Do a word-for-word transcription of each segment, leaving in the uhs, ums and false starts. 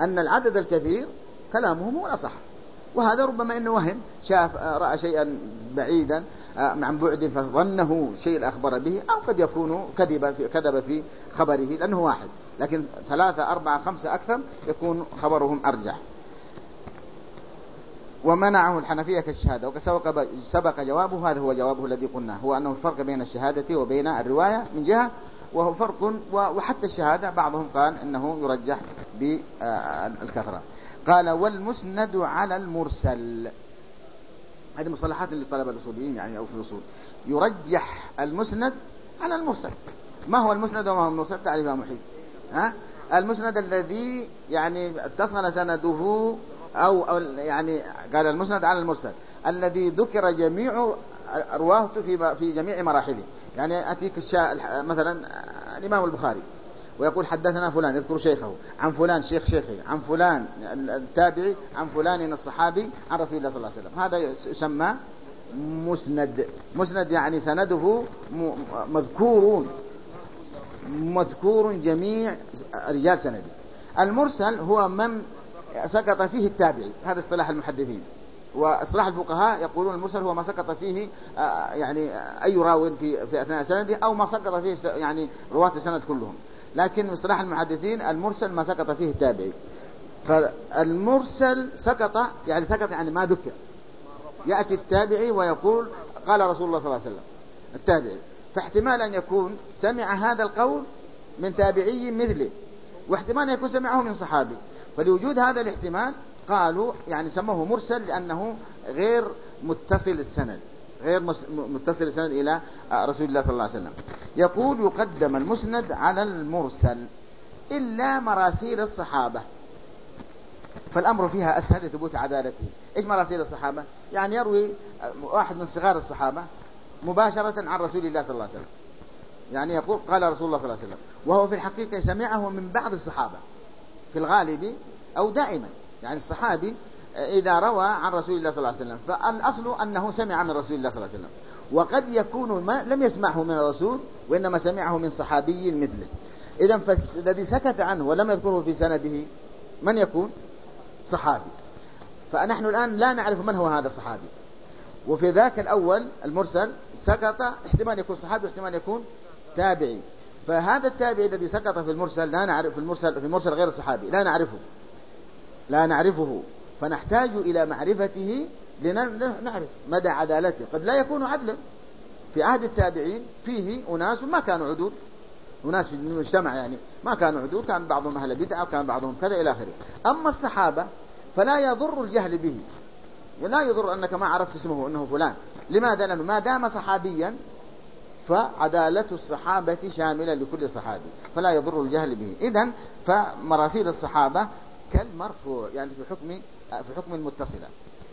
أن العدد الكثير كلامهم هو الأصح، وهذا ربما إنه وهم، شاف رأى شيئا بعيدا عن بعد فظنه شيء أخبر به، أو قد يكون كذب في, كذب في خبره لأنه واحد، لكن ثلاثة أربعة خمسة أكثر يكون خبرهم أرجح. ومنعه الحنفية كالشهادة، وكسبق سبق جوابه، هذا هو جوابه الذي قلناه، هو أنه الفرق بين الشهادة وبين الرواية من جهة، وهو فرق، وحتى الشهادة بعضهم قال إنه يرجح بالكثرة. قال والمسند على المرسل، هذه مصطلحات للطلبة الأصوليين يعني أو في الأصول، يرجح المسند على المرسل. ما هو المسند وما هو المرسل؟ تعرفها محيط. ها؟ المسند الذي يعني اتصل سنده أو, أو يعني قال المسند على المرسل الذي ذكر جميع رواته في في جميع مراحله. يعني أتيك مثلا الإمام البخاري ويقول حدثنا فلان، يذكر شيخه عن فلان شيخ شيخه عن فلان التابعي عن فلان الصحابي عن رسول الله صلى الله عليه وسلم، هذا يسمى مسند. مسند يعني سنده مذكور مذكور جميع رجال سنده. المرسل هو من سقط فيه التابعي، هذا اصطلاح المحدثين، واصطلاح الفقهاء يقولون المرسل هو ما سقط فيه يعني أي راو في في أثناء سنده، أو ما سقط فيه يعني رواة السند كلهم. لكن اصطلاح المحدثين المرسل ما سقط فيه التابعي. فالمرسل سقط يعني سقط يعني ما ذكر، يأتي التابعي ويقول قال رسول الله صلى الله عليه وسلم التابعي، فاحتمال أن يكون سمع هذا القول من تابعي مثله، واحتمال أن يكون سمعه من صحابي. فلوجود هذا الاحتمال قالوا يعني سموه مرسل لأنه غير متصل السند، غير متصل السند إلى رسول الله صلى الله عليه وسلم. يقول يقدم المسند على المرسل إلا مراسيل الصحابة، فالأمر فيها أسهل لثبوت عدالته. إيش مراسيل الصحابة؟ يعني يروي واحد من صغار الصحابة مباشرة عن رسول الله صلى الله عليه وسلم، يعني يقول قال رسول الله صلى الله عليه وسلم، وهو في الحقيقة سمعه من بعض الصحابة في الغالب أو دائما. يعني الصحابي إذا روى عن رسول الله صلى الله عليه وسلم فالأصل أنه سمع من رسول الله صلى الله عليه وسلم، وقد يكون ما لم يسمعه من الرسول وإنما سمعه من صحابي مثله. إذن فالذي سكت عنه ولم يذكره في سنده من يكون؟ صحابي. فنحن الآن لا نعرف من هو هذا الصحابي. وفي ذاك الأول المرسل سقط احتمال يكون صحابي واحتمال يكون تابعي، فهذا التابعي الذي سقط في المرسل لا نعرف، في المرسل في المرسل غير الصحابي لا نعرفه لا نعرفه فنحتاج إلى معرفته لنعرف مدى عدالته. قد لا يكون عدلا. في عهد التابعين فيه أناس ما كانوا عدول، أناس في المجتمع يعني ما كانوا عدول، كان بعضهم أهل بدعة وكان بعضهم كذا إلى آخره. أما الصحابة فلا يضر الجهل به، لا يضر أنك ما عرفت اسمه أنه فلان. لماذا؟ لأنه ما دام صحابيا فعدالة الصحابة شاملة لكل صحابي، فلا يضر الجهل به. إذن فمراسيل الصحابة كالمرفوع يعني في حكم في حكم المتصلة.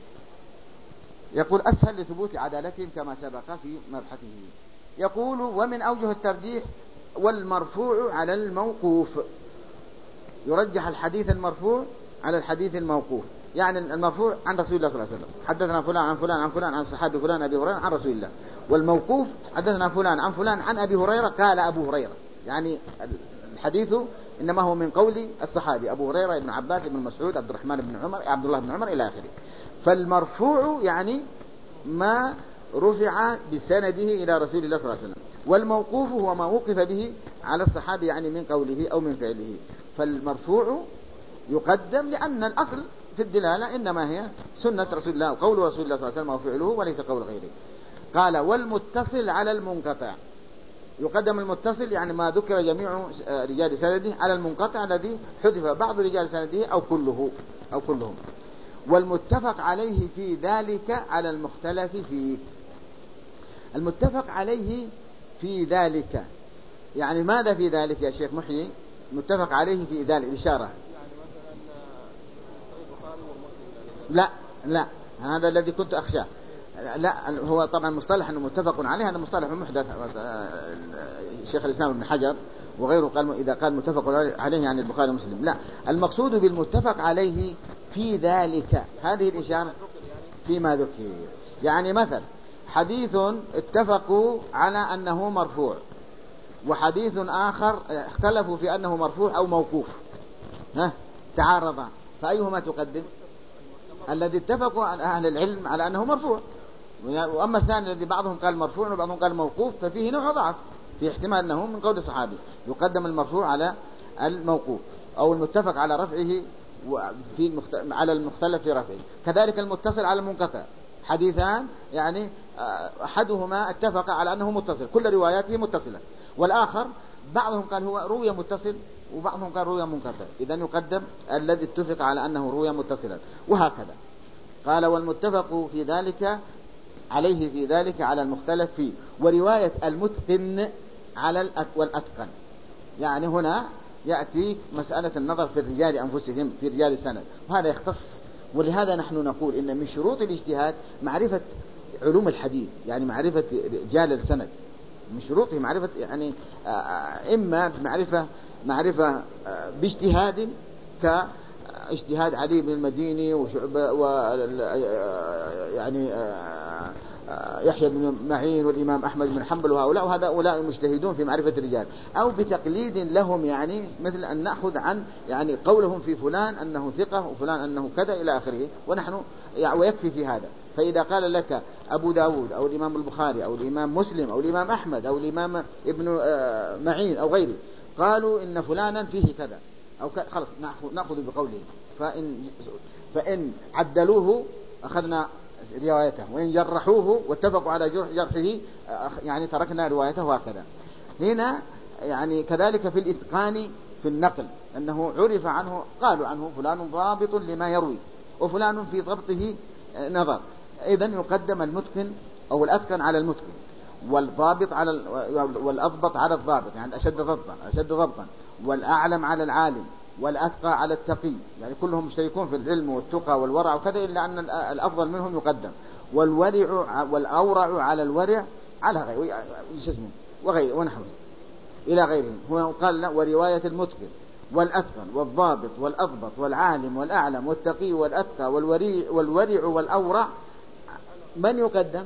يقول أسهل لثبوت عدالتهم كما سبق في مبحثه. يقول ومن أوجه الترجيح والمرفوع على الموقوف، يرجح الحديث المرفوع على الحديث الموقوف. يعني المرفوع عن رسول الله صلى الله عليه وسلم، حدثنا فلان عن فلان عن فلان عن صحابي فلان أبي هريرة عن رسول الله. والموقوف حدثنا فلان عن فلان عن أبي هريرة قال أبو هريرة، يعني الحديث إنما هو من قول الصحابي أبو هريرة ابن عباس ابن مسعود عبد الرحمن بن عمر عبد الله بن عمر إلى آخره. فالمرفوع يعني ما رفع بسنده إلى رسول الله صلى الله عليه وسلم، والموقوف هو ما وقف به على الصحابي يعني من قوله أو من فعله. فالمرفوع يقدم لأن الأصل في الدلالة إنما هي سنة رسول الله وقول رسول الله صلى الله عليه وسلم وفعله وليس قول غيره. قال والمتصل على المنقطع، يقدم المتصل يعني ما ذكر جميع رجال سنده على المنقطع الذي حذف بعض رجال سنده أو كله أو كلهم. والمتفق عليه في ذلك على المختلف فيه. المتفق عليه في ذلك يعني ماذا في ذلك يا شيخ محيي؟ متفق عليه في ذلك إشارة لا لا هذا الذي كنت أخشاه. لا هو طبعا مصطلح أنه متفق عليه، هذا مصطلح محدث شيخ الإسلام ابن حجر وغيره قال إذا قال متفق عليه يعني البخاري ومسلم. لا، المقصود بالمتفق عليه في ذلك هذه الإشارة فيما ذكر. يعني مثل حديث اتفقوا على أنه مرفوع، وحديث آخر اختلفوا في أنه مرفوع أو موقوف، ها تعارضا فأيهما تقدم؟ الذي اتفقوا أهل العلم على أنه مرفوع. وأما الثاني الذي بعضهم قال مرفوع وبعضهم قال موقوف ففيه نوع ضعف، في احتمال أنه من قول الصحابي. يقدم المرفوع على الموقوف، أو المتفق على رفعه وفي المخت... على المختلف في رفعه. كذلك المتصل على المنقطع، حديثان يعني أحدهما اتفق على أنه متصل، كل رواياته متصلة، والآخر بعضهم قال هو روي متصل وبعضهم قال روي منقطع، إذن يقدم الذي اتفق على أنه روي متصلا. وهكذا قال والمتفق في ذلك عليه في ذلك على المختلف فيه، ورواية المتقن على والأتقن. يعني هنا يأتي مسألة النظر في الرجال أنفسهم، في رجال السند، وهذا يختص. ولهذا نحن نقول إن من شروط الاجتهاد معرفة علوم الحديث، يعني معرفة رجال السند، من شروطه معرفة يعني إما معرفة معرفة باجتهاد كاجتهاد علي بن المديني وشعبة و يعني يحيى بن معين والإمام أحمد بن حنبل وهؤلاء، وهؤلاء مجتهدون في معرفة الرجال، أو بتقليد لهم، يعني مثل أن نأخذ عن يعني قولهم في فلان أنه ثقة وفلان أنه كذا إلى آخره، ونحن يعني ويكفي في هذا. فإذا قال لك أبو داود أو الإمام البخاري أو الإمام مسلم أو الإمام أحمد أو الإمام ابن معين أو غيره قالوا إن فلانا فيه كذا أو كذا، خلاص نأخذ بقوله. فإن فإن عدلوه أخذنا روايته، وإن جرحوه واتفقوا على جرح جرحه يعني تركنا روايته، وهكذا. هنا يعني كذلك في الإتقان في النقل، أنه عرف عنه قالوا عنه فلان ضابط لما يروي وفلان في ضبطه نظر، إذن يقدم المتقن أو الأتقن على المتقن، والضابط على والأضبط على الضابط، يعني أشد ضبطا أشد ضبطا، والأعلم على العالم، والأتقى على التقي، يعني كلهم مشتركون في العلم والتقى والورع وكذا، إلا أن الأفضل منهم يقدم. والورع والأورع على الورع على غير اسمه وغير ونحوه إلى غيرهم. هنا قال ورواية المتقن والأتقن والضابط والأضبط والعالم والأعلم والتقي والأتقى والورع والورع والأورع من يقدم؟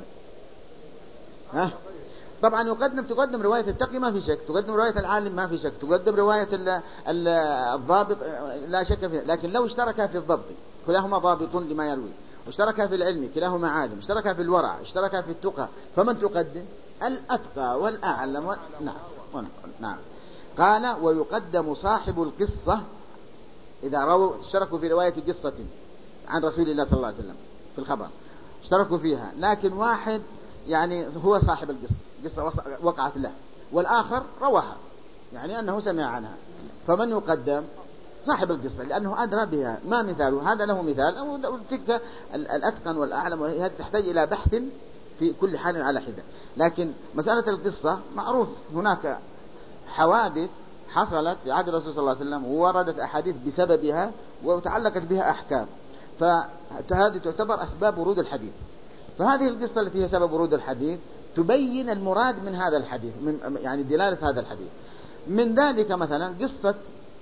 ها؟ طبعا يقدم تقدم رواية التقي ما في شك، تقدم رواية العالم ما في شك، تقدم رواية الضابط لا شك فيها. لكن لو اشتركا في الضبط كلاهما ضابط لما يروي، واشتركا في العلم كلاهما عالم، اشتركا في الورع، اشتركا في التقى، فمن تقدم؟ الأتقى والأعلم و... نعم نعم. قال ويقدم صاحب القصة إذا رووا اشتركوا في رواية قصة عن رسول الله صلى الله عليه وسلم في الخبر، اشتركوا فيها، لكن واحد يعني هو صاحب القصة، قصة وقعت له، والآخر رواها يعني أنه سمع عنها، فمن يقدم؟ صاحب القصة، لأنه أدرى بها. ما مثاله؟ هذا له مثال، أو تلك الأتقن والأعلم تحتاج إلى بحث في كل حال على حدة. لكن مسألة القصة معروف، هناك حوادث حصلت في عهد الرسول صلى الله عليه وسلم ووردت أحاديث بسببها وتعلقت بها أحكام، فهذه تعتبر أسباب ورود الحديث. فهذه القصة التي هي سبب ورود الحديث تبين المراد من هذا الحديث، من يعني دلالة هذا الحديث. من ذلك مثلا قصة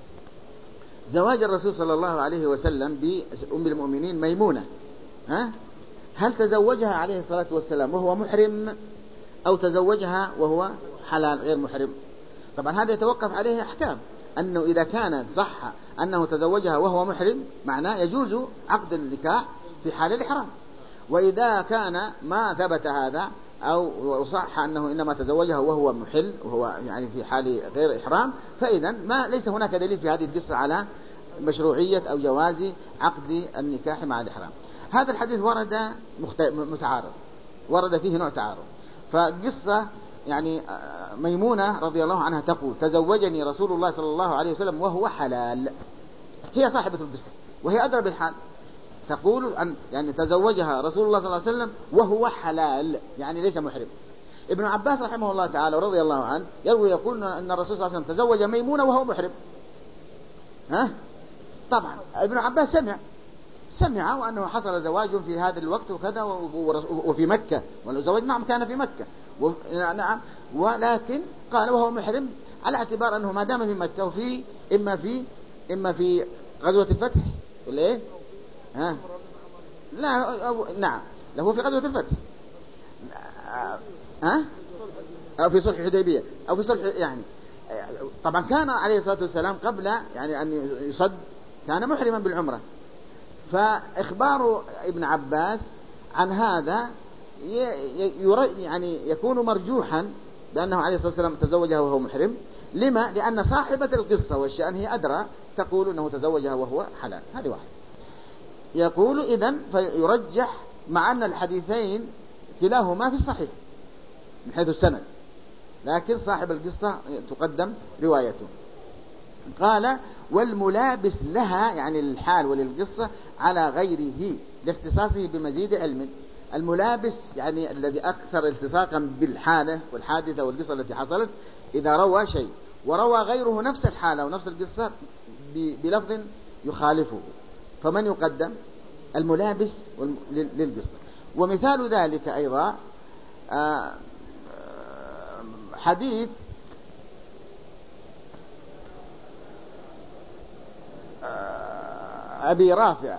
زواج الرسول صلى الله عليه وسلم بأم المؤمنين ميمونة. ها؟ هل تزوجها عليه الصلاة والسلام وهو محرم أو تزوجها وهو حلال غير محرم؟ طبعا هذا يتوقف عليه أحكام، أنه إذا كان صح أنه تزوجها وهو محرم معناه يجوز عقد النكاح في حال الإحرام، وإذا كان ما ثبت هذا أو صح أنه إنما تزوجها وهو محل وهو يعني في حال غير إحرام، فإذا ما ليس هناك دليل في هذه القصة على مشروعية أو جواز عقد النكاح مع الإحرام. هذا الحديث ورد متعارض، ورد فيه نوع تعارض. فقصة يعني ميمونة رضي الله عنها تقول تزوجني رسول الله صلى الله عليه وسلم وهو حلال، هي صاحبة القصة وهي أدرى بالحال، تقول أن يعني تزوجها رسول الله صلى الله عليه وسلم وهو حلال يعني ليس محرم. ابن عباس رحمه الله تعالى ورضي الله عنه يروي يقول أن الرسول صلى الله عليه وسلم تزوج ميمونة وهو محرم. ها؟ طبعا ابن عباس سمع سمع وأنه حصل زواج في هذا الوقت وكذا وفي مكة، والزواج نعم كان في مكة نعم، ولكن قال وهو محرم على اعتبار أنه ما دام في مكة وفي إما في إما في غزوة الفتح ولا إيه؟ ها؟ لا أو نعم له في غزوة الفتح، ها؟ أو في صلح الحديبية أو في صلح يعني. طبعا كان عليه الصلاة والسلام قبل يعني أن يصد كان محرما بالعمرة. فإخبار ابن عباس عن هذا يعني يكون مرجوحا بأنه عليه الصلاة والسلام تزوجها وهو محرم. لما؟ لأن صاحبة القصة والشأن هي أدرى، تقول أنه تزوجها وهو حلال. هذه واحد. يقول إذن فيرجح مع أن الحديثين كلاهما في الصحيح من حيث السند، لكن صاحب القصة تقدم روايته. قال والملابس لها يعني للحال وللقصة على غيره لاختصاصه بمزيد علم. الملابس يعني الذي أكثر التصاقا بالحالة والحادثة والقصة التي حصلت، إذا روى شيء وروى غيره نفس الحالة ونفس القصة بلفظ يخالفه، فمن يقدم؟ الملابس للقصة. ومثال ذلك أيضا حديث أبي رافع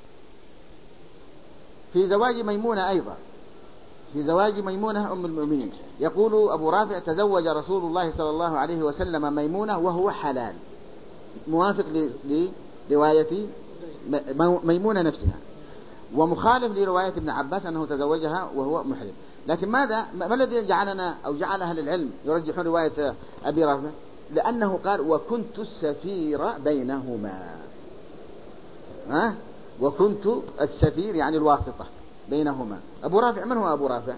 في زواج ميمونة، أيضا في زواج ميمونة أم المؤمنين. يقول أبو رافع تزوج رسول الله صلى الله عليه وسلم ميمونة وهو حلال، موافق لرواية ميمونة نفسها، ومخالف لرواية ابن عباس أنه تزوجها وهو محرم. لكن ماذا ما الذي جعلنا أو جعل أهل العلم يرجحون رواية أبي رافع؟ لأنه قال وكنت السفير بينهما. ها؟ وكنت السفير يعني الواسطة بينهما. أبو رافع من هو أبو رافع؟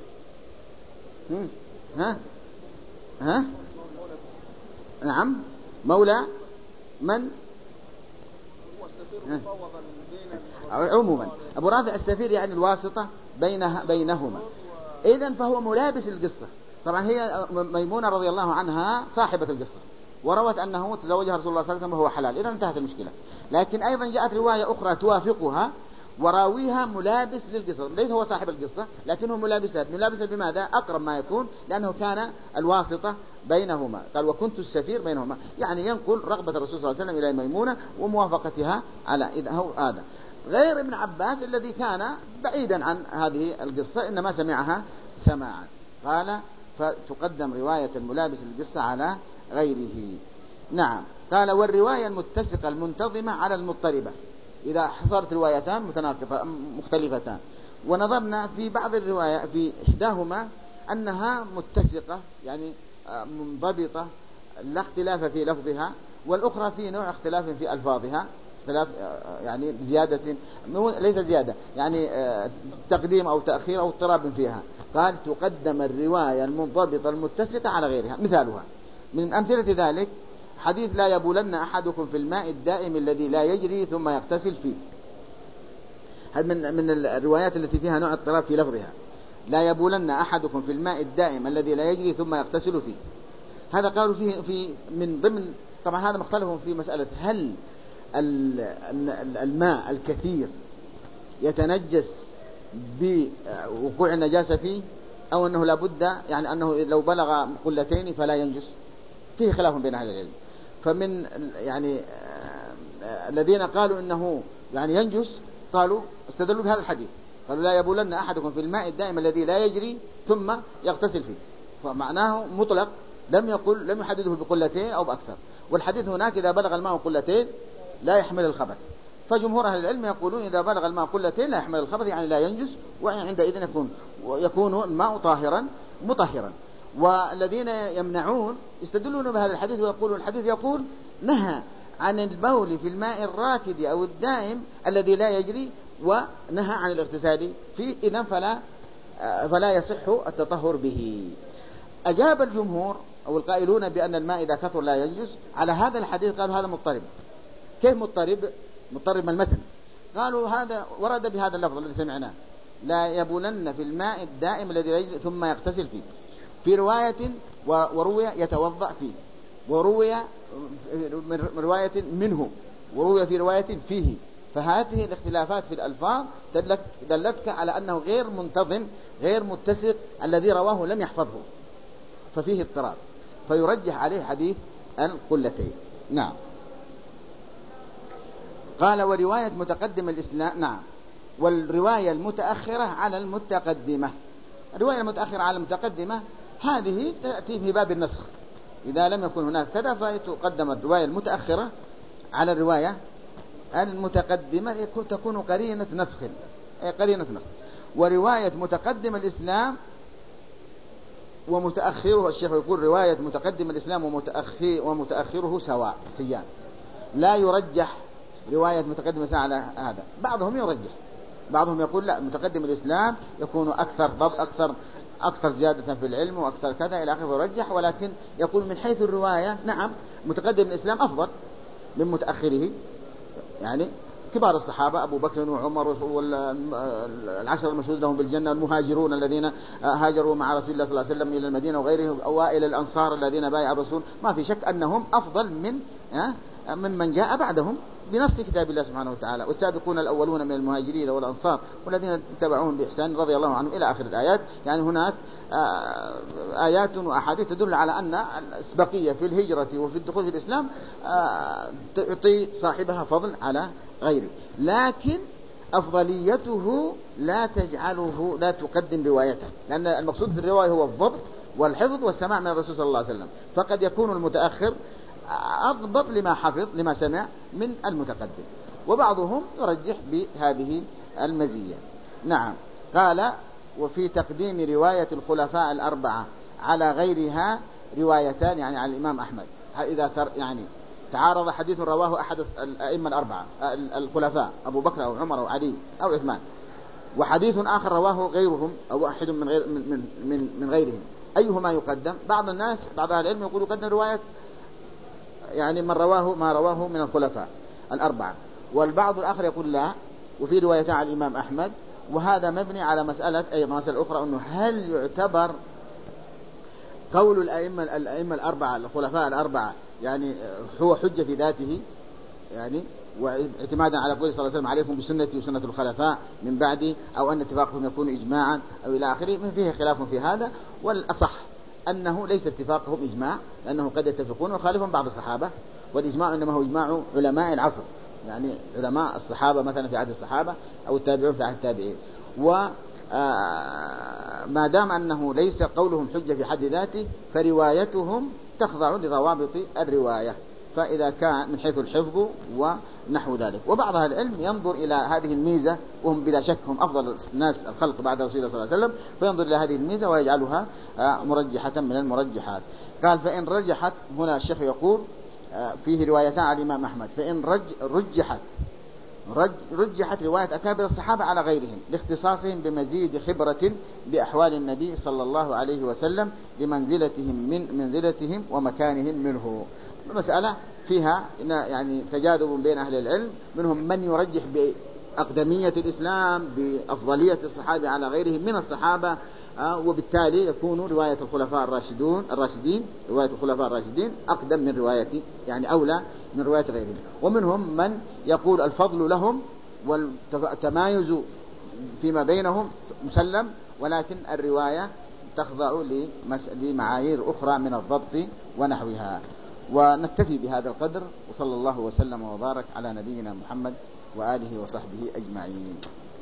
ها؟ ها؟ نعم، مولى من؟ عموما أبو رافع السفير يعني الواسطة بينها بينهما. إذن فهو ملابس القصة. طبعا هي ميمونة رضي الله عنها صاحبة القصة، وروت أنه تزوجها رسول الله صلى الله عليه وسلم وهو حلال، إذن انتهت المشكلة. لكن أيضا جاءت رواية أخرى توافقها وراويها ملابس للقصة، ليس هو صاحب القصة لكنه ملابسها. ملابسها بماذا؟ أقرب ما يكون، لأنه كان الواسطة بينهما. قال وكنت السفير بينهما، يعني ينقل رغبة الرسول صلى الله عليه وسلم إلى ميمونة وموافقتها على إذا هو هذا. غير ابن عباس الذي كان بعيدا عن هذه القصة، إنما سمعها سماعا. قال فتقدم رواية الملابس القصة على غيره. نعم. قال والرواية المتسقة المنتظمة على المضطربة، إذا حصلت روايتان متناقضة مختلفتان ونظرنا في بعض الرواية في إحداهما أنها متسقة يعني منضبطة لا اختلاف في لفظها، والأخرى في نوع اختلاف في ألفاظها، اختلاف يعني زيادة ليس زيادة يعني تقديم أو تأخير أو اضطراب فيها. قال تقدم الرواية المنضبطة المتسقة على غيرها. مثالها من أمثلة ذلك حديث لا يبولن أحدكم في الماء الدائم الذي لا يجري ثم يغتسل فيه. هذا من من الروايات التي فيها نوع اضطراب في لفظها. لا يبولن أحدكم في الماء الدائم الذي لا يجري ثم يغتسل فيه. هذا قالوا فيه في من ضمن، طبعا هذا مختلف في مسألة هل الماء الكثير يتنجس بوقوع النجاسة فيه أو أنه لابد يعني أنه لو بلغ قلتين فلا ينجس. فيه خلاف بين أهل العلم. فمن يعني الذين قالوا إنه يعني ينجس قالوا استدلوا بهذا الحديث، قالوا لا يبولن أحدكم في الماء الدائم الذي لا يجري ثم يغتسل فيه، فمعناه مطلق، لم يقل لم يحدده بقلتين أو بأكثر. والحديث هناك إذا بلغ الماء قلتين لا يحمل الخبث. فجمهور أهل العلم يقولون إذا بلغ الماء قلتين لا يحمل الخبث، يعني لا ينجس، وعندئذ يكون يكون الماء طاهرا مطهرا. والذين يمنعون يستدلون بهذا الحديث ويقولون الحديث يقول نهى عن البول في الماء الراكد أو الدائم الذي لا يجري، ونهى عن الاغتسال فيه، إذن فلا فلا يصح التطهر به. أجاب الجمهور أو القائلون بأن الماء إذا كثر لا ينجس على هذا الحديث، قالوا هذا مضطرب. كيف مضطرب؟ مضطرب من المتن. قالوا هذا ورد بهذا اللفظ الذي سمعناه لا يبولن في الماء الدائم الذي لا يجري ثم يغتسل فيه، في رواية وروي يتوضأ فيه، وروي من رواية منه، وروي في رواية فيه. فهذه الاختلافات في الألفاظ دلتك على أنه غير منتظم غير متسق، الذي رواه لم يحفظه ففيه اضطراب، فيرجح عليه حديث القلتين. نعم. قال ورواية متقدم الإسلام. نعم. والرواية المتأخرة على المتقدمة. الرواية المتأخرة على المتقدمة هذه تأتي في باب النسخ، إذا لم يكن هناك كذا فتقدم الرواية المتأخرة على الرواية المتقدمة تكون قرينة نسخ، قرينة نسخ. ورواية متقدم الإسلام ومتأخره، الشيخ يقول رواية متقدم الإسلام ومتأخر ومتأخره سواء سيان، لا يرجح رواية متقدم الإسلام على هذا. بعضهم يرجح، بعضهم يقول لا، متقدم الإسلام يكون أكثر ضبط، أكثر أكثر زيادة في العلم وأكثر كذا إلى آخره، يرجح. ولكن يقول من حيث الرواية نعم متقدم الإسلام أفضل من متأخره. يعني كبار الصحابة أبو بكر وعمر والعشر المشهود لهم بالجنة، المهاجرون الذين هاجروا مع رسول الله صلى الله عليه وسلم إلى المدينة وغيرهم، أوائل الأنصار الذين بايعوا الرسول، ما في شك أنهم أفضل من ممن جاء بعدهم بنص كتاب الله سبحانه وتعالى. والسابقون الأولون من المهاجرين والأنصار والذين اتبعوهم بإحسان رضي الله عنهم إلى آخر الآيات. يعني هناك آيات وأحاديث تدل على أن السبقية في الهجرة وفي الدخول في الإسلام تعطي صاحبها فضل على غيره، لكن أفضليته لا تجعله لا تقدم روايته، لأن المقصود في الرواية هو الضبط والحفظ والسماع من الرسول صلى الله عليه وسلم. فقد يكون المتأخر أضبط لما حفظ لما سمع من المتقدم، وبعضهم يرجح بهذه المزية. نعم. قال وفي تقديم رواية الخلفاء الأربعة على غيرها روايتان، يعني على الإمام أحمد، إذا يعني تعارض حديث رواه أحد الأئمة الأربعة الخلفاء أبو بكر أو عمر أو علي أو عثمان، وحديث آخر رواه غيرهم أو واحد من غير من من من غيرهم، أيهما يقدم؟ بعض الناس بعض أهل العلم يقول يقدم رواية يعني من رواه ما رواه من الخلفاء الأربعة، والبعض الآخر يقول لا، وفي روايتان على الإمام أحمد. وهذا مبني على مسألة أيضا مسألة أخرى، أنه هل يعتبر قول الأئمة الأئمة الأربعة الخلفاء الأربعة يعني هو حجة في ذاته، يعني واعتمادا على قول صلى الله عليه وسلم عليكم بسنتي وسنة الخلفاء من بعدي، أو أن اتفاقهم يكون إجماعا أو إلى آخره. من فيه خلاف في هذا، والأصح أنه ليس اتفاقهم إجماع، لأنه قد يتفقون ويخالفون بعض الصحابة، والإجماع إنما هو إجماع علماء العصر، يعني علماء الصحابة مثلا في عهد الصحابة أو التابعون في عهد التابعين. وما دام أنه ليس قولهم حجة في حد ذاته فروايتهم تخضع لضوابط الرواية، فإذا كان من حيث الحفظ ونحو ذلك. وبعض أهل العلم ينظر إلى هذه الميزة، وهم بلا شك هم أفضل الناس الخلق بعد رسول الله صلى الله عليه وسلم، فينظر إلى هذه الميزة ويجعلها مرجحة من المرجحات. قال فإن رجحت، هنا الشيخ يقول فيه روايتان على الإمام أحمد، فإن رج رجحت رج رجحت رواية أكابر الصحابة على غيرهم لاختصاصهم بمزيد خبرة بأحوال النبي صلى الله عليه وسلم لمنزلتهم من منزلتهم ومكانهم منه. المسألة فيها يعني تجاذب بين أهل العلم، منهم من يرجح بأقدمية الإسلام بأفضلية الصحابة على غيرهم من الصحابة، وبالتالي يكون رواية الخلفاء الراشدون الراشدين رواية الخلفاء الراشدين أقدم من رواية يعني أولى من رواية غيرهم. ومنهم من يقول الفضل لهم والتمايز فيما بينهم مسلم، ولكن الرواية تخضع لمعايير أخرى من الضبط ونحوها. ونكتفي بهذا القدر، وصلى الله وسلم وبارك على نبينا محمد وآله وصحبه أجمعين.